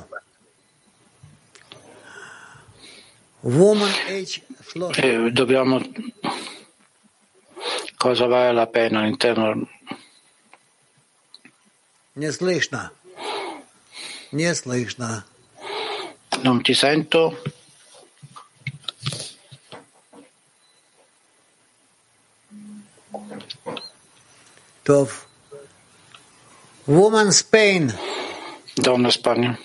Dobbiamo cosa vale la pena all'interno? Не слышно. Не слышно. Non ti sento. Woman Spain. Donna Spagna.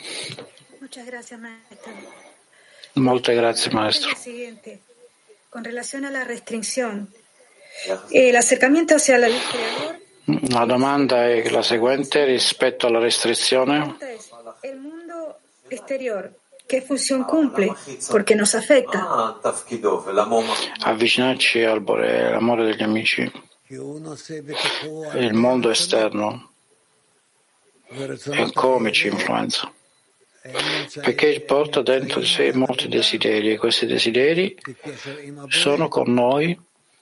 Molte grazie, maestro. Con relazione alla restrizione, l'acercamiento hacia la luz creador. La domanda è la seguente rispetto alla restrizione. Il mondo esterior, che funzione cumple? Perché nos affetta. Avvicinarci al Boré, l'amore degli amici. Il mondo esterno e come ci influenza, perché porta dentro di sé molti desideri e questi desideri sono con noi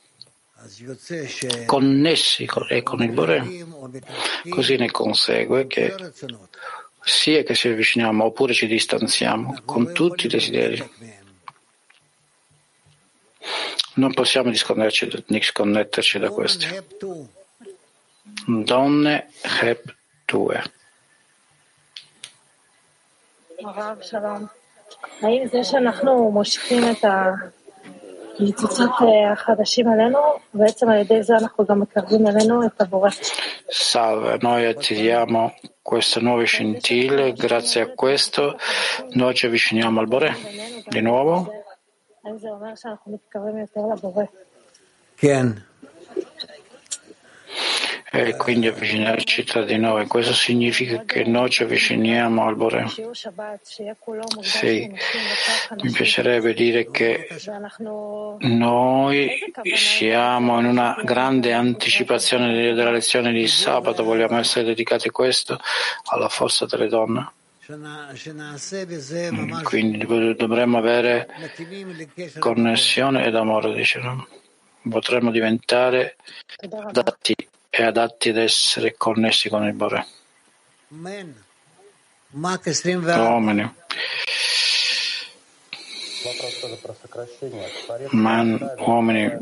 connessi con il Boré, così ne consegue che sia che ci avviciniamo oppure ci distanziamo con tutti i desideri. Non possiamo disconnetterci da questi. Donne Heb 2. הרב שלום, האם זה שאנחנו מושכים את Salve, noi attiviamo queste nuove scintille, grazie a questo noi ci avviciniamo al Boré di nuovo. E quindi avvicinarci tra di noi, questo significa che noi ci avviciniamo al Boré. Sì, mi piacerebbe dire che noi siamo in una grande anticipazione della lezione di sabato, vogliamo essere dedicati a questo, alla forza delle donne. Quindi dovremmo avere connessione ed amore, diciamo. Potremmo diventare adatti ad essere connessi con il Boré. Uomini. Uomini.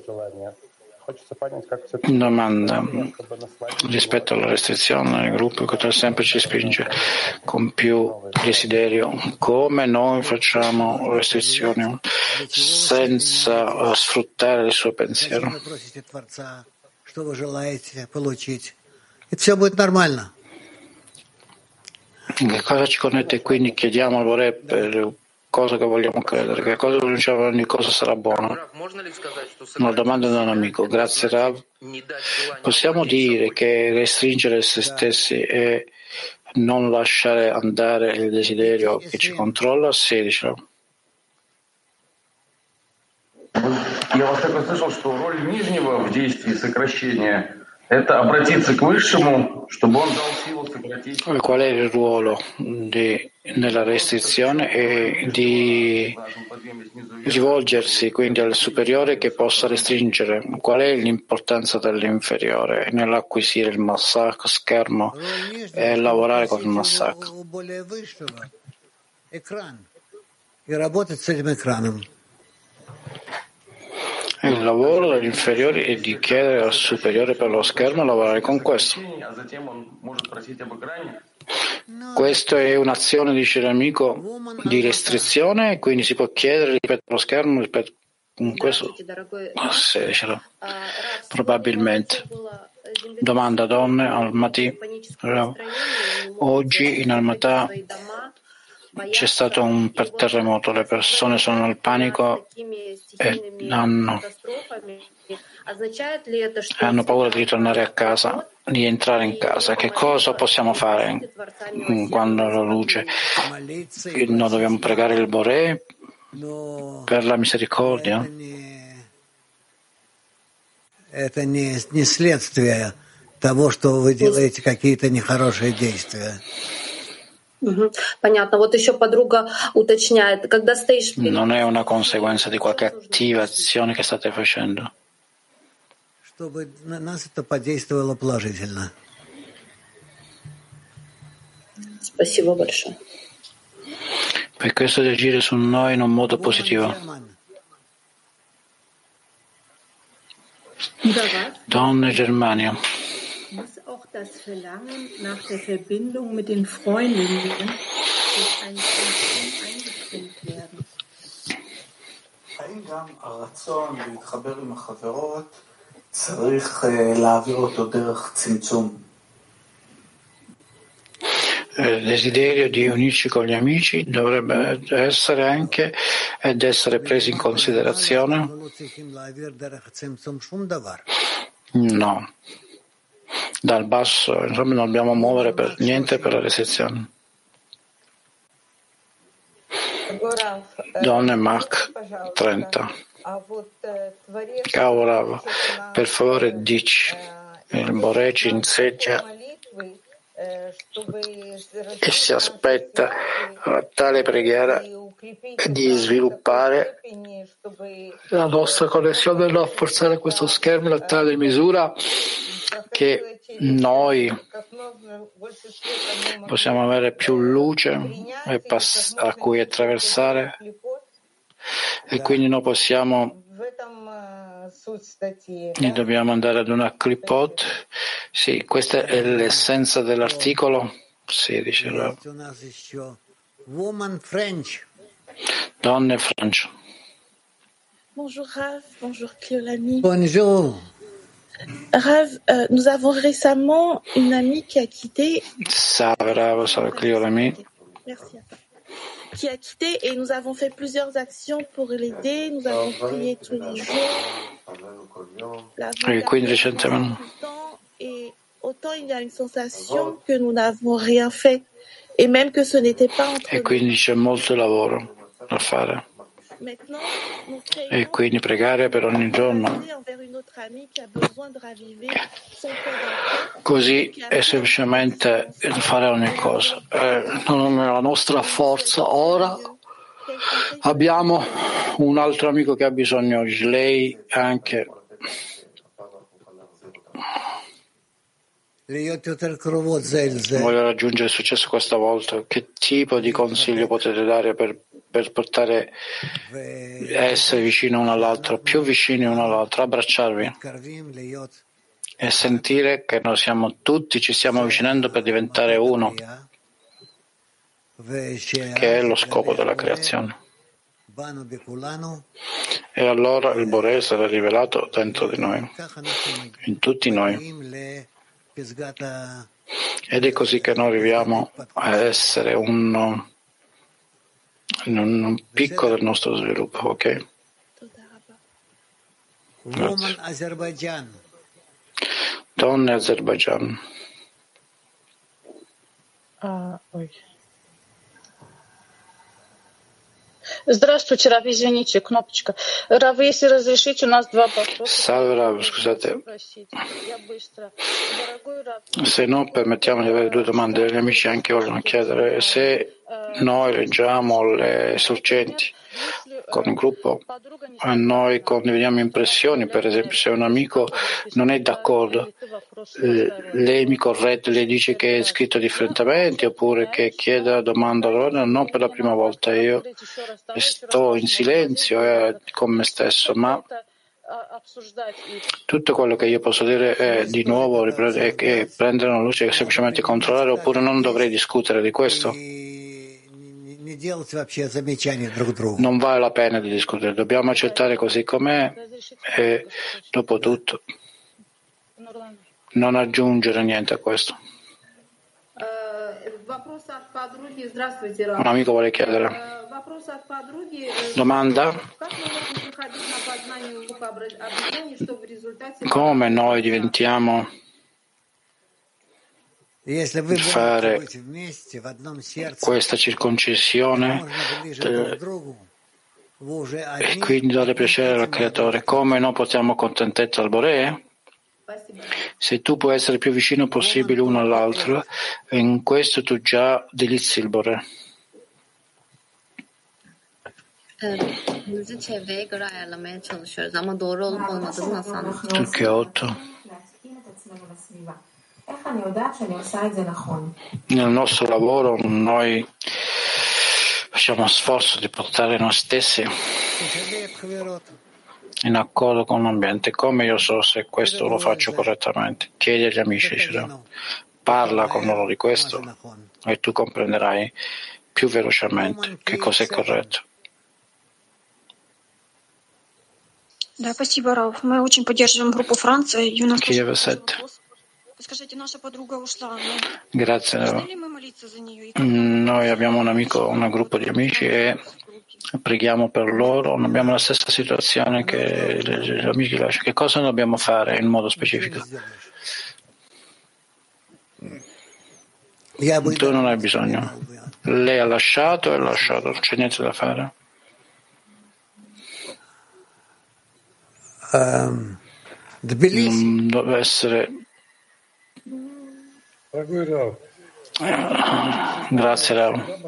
Domanda rispetto alla restrizione, il gruppo che sempre ci spinge con più desiderio, come noi facciamo restrizioni senza sfruttare il suo pensiero? Che cosa ci connette? Quindi chiediamo al Boré per cosa che vogliamo credere, che cosa ogni cosa sarà buono. Una domanda da un amico. Grazie Rav. Possiamo dire che restringere se stessi e non lasciare andare il desiderio che ci controlla? 16. Я вас так услышал, что роль нижнего в действии сокращения – это обратиться к высшему, чтобы он дал силу сократить. Qual è il ruolo nella restrizione e di rivolgersi quindi al superiore che possa restringere? Qual è l'importanza dell'inferiore nell'acquisire il massacro, schermo e lavorare con il massacro? Il lavoro degli inferiori è di chiedere al superiore per lo schermo e lavorare con questo. Questa è un'azione, dice l'amico, di restrizione e quindi si può chiedere rispetto allo schermo, rispetto a questo? Probabilmente. Domanda donne, Almaty. Oggi in Almatà c'è stato un terremoto, le persone sono nel panico e hanno paura di ritornare a casa, di entrare in casa. Che cosa possiamo fare quando la luce? Noi dobbiamo pregare il Boré per la misericordia? Это не следствие того, что вы делаете какие-то нехорошие действия. Понятно. Вот еще подруга уточняет, когда стоишь... Non è una conseguenza di qualche attiva azione che state facendo. Чтобы на нас это подействовало положительно. Спасибо большое. Per questo di agire su noi in un modo positivo. Donne Germania. Muss auch das Verlangen nach der Verbindung mit den Freundinnen durch ein Symptom eingeschränkt werden? האם גם הרצון להתחבר עם החברות צריך להעביר אותו דרך צמצום? Il desiderio di unirci con gli amici dovrebbe essere anche ed essere preso in considerazione? No. Dal basso, insomma, non dobbiamo muovere per niente per la restrizione. Donne Mach 30. Caro Rav, per favore dici, il Boré ci insegna e si aspetta tale preghiera di sviluppare la nostra connessione e rafforzare questo schermo a tale misura che noi possiamo avere più luce a cui attraversare e quindi noi possiamo e dobbiamo andare ad una clipot. Sì, questa è l'essenza dell'articolo 16. Donne Francia. Bonjour Rav, bonjour Cliolani. Bonjour. Rav, nous avons récemment une amie qui a quitté. Salve Rav, salve Cliolani. Merci à toi. Qui a quitté et nous avons fait plusieurs actions pour l'aider. Nous avons prié tous les jours. E quindi recentemente. Et autant il y a une sensation que nous n'avons rien fait et même que ce n'était pas entre E quindi c'è molto lavoro da fare. E quindi pregare per ogni giorno. Così è semplicemente fare ogni cosa. Non è la nostra forza. Ora abbiamo un altro amico che ha bisogno, lei anche. Voglio raggiungere il successo questa volta. Che tipo di consiglio potete dare per portare essere vicino uno all'altro, più vicini uno all'altro, abbracciarvi e sentire che noi siamo tutti, ci stiamo avvicinando per diventare uno, che è lo scopo della creazione. E allora il Boré sarà rivelato dentro di noi, in tutti noi. Ed è così che noi arriviamo a essere un picco del nostro sviluppo, ok? Grazie. Donne Azerbaijan. Здравствуйте, Рав, извините, кнопочка. Рав, если разрешите, у нас два вопроса. Salve, Rav, scusate. Se no, permettiamo di avere due domande. Gli amici anche vogliono chiedere se noi leggiamo le sorgenti con il gruppo e noi condividiamo impressioni. Per esempio, se un amico non è d'accordo, lei mi corregge, le dice che è scritto differentemente oppure che chiede la domanda. Allora, non per la prima volta, io sto in silenzio con me stesso, ma tutto quello che io posso dire è di nuovo è prendere una luce e semplicemente controllare, oppure non dovrei discutere di questo. Non vale la pena di discutere, dobbiamo accettare così com'è e dopo tutto non aggiungere niente a questo. Un amico vuole chiedere. Domanda? Come noi diventiamo fare questa circoncisione e quindi dare piacere al Creatore? Come noi portiamo contentezza al Boré? Se tu puoi essere più vicino possibile uno all'altro, in questo tu già delizi il Boré. Turchia 8. Nel nostro lavoro noi facciamo sforzo di portare noi stessi in accordo con l'ambiente. Come io so se questo lo faccio correttamente? Chiedi agli amici, parla con loro di questo e tu comprenderai più velocemente che cosa è corretto. Да, спасибо, Рав. Мы очень поддерживаем группу Франция. Киев 7. Скажите, наша подруга ушла. Grazie. Должны ли мы молиться за нее? Noi abbiamo un gruppo di amici e preghiamo per loro. Non abbiamo la stessa situazione che gli amici lasciano. Che cosa dobbiamo fare in modo specifico? Tu non hai bisogno. Lei ha lasciato e lasciato, non c'è niente da fare. Deve essere. Grazie, Rav.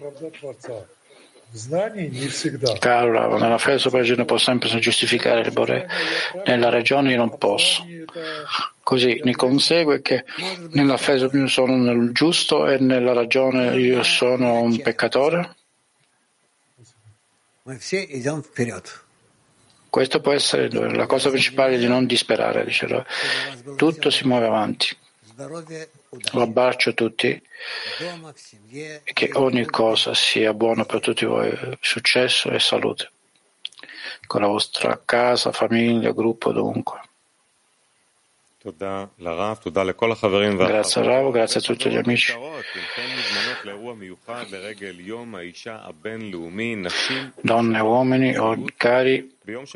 Caro Rav, nella fede sopra può sempre giustificare il Boré, nella ragione io non posso. Così ne consegue che nella fede io sono nel giusto e nella ragione io sono un peccatore? Questo può essere la cosa principale di non disperare, dice. Tutto si muove avanti. Lo abbraccio tutti e che ogni cosa sia buona per tutti voi, successo e salute. con la vostra casa, famiglia, gruppo, dovunque. Grazie a Rav, grazie a tutti gli amici. Donne e uomini, cari,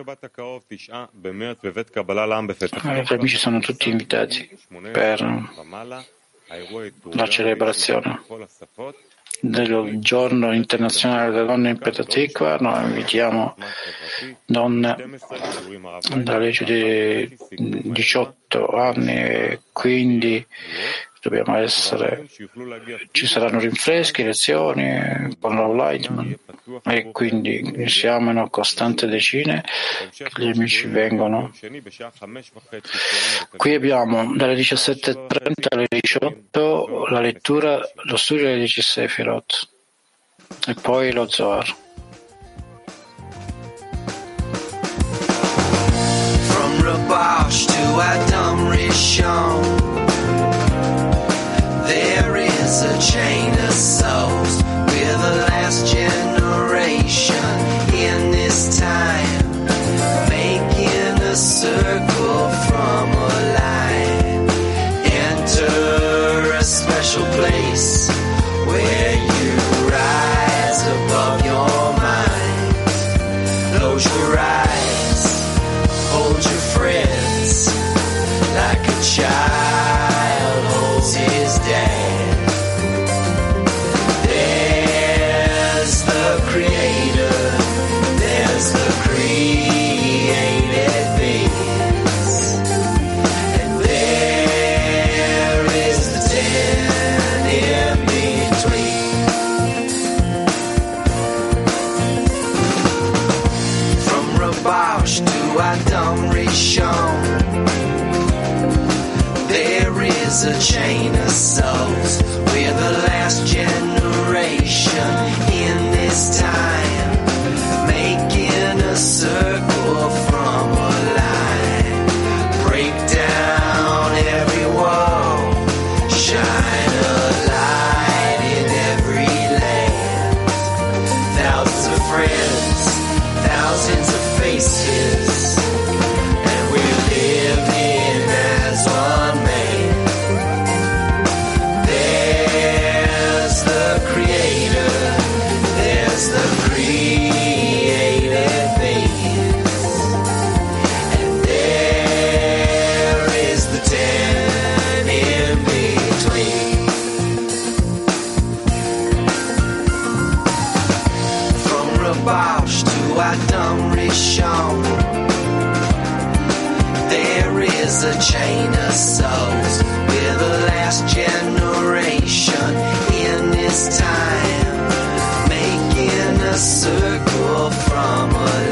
gli amici sono tutti invitati per la celebrazione del giorno internazionale delle donne in Petah Tikva. Noi invitiamo donne dalla legge di 18 anni e quindi dobbiamo essere, ci saranno rinfreschi, lezioni con Rav Lightman e quindi siamo in una costante decina che gli amici vengono. Qui abbiamo dalle 17:30 alle 18 la lettura, lo studio delle 10 Sefirot e poi lo Zohar. From Rabash to Adam Rishon, there is a chain of souls. We're the last generation in this time, making a circle from a line. Enter a special place where you rise above your mind. Close your eyes, hold your friends like a child holds his dad. There's the creator, there's the created beings, and there is the 10 in between. From Rabash to Adam Rishon, there is a chain of souls. We're the last generation in this time, making a circle from a line. Break down every wall, shine a light in every land. Thousands of friends, thousands of faces, and we're living as one man. There's the creator, there's the created beings, and there is the 10 in between. From Rabash to Adam Rishon, there is a chain of souls. We're the last generation in this time, making a circle from a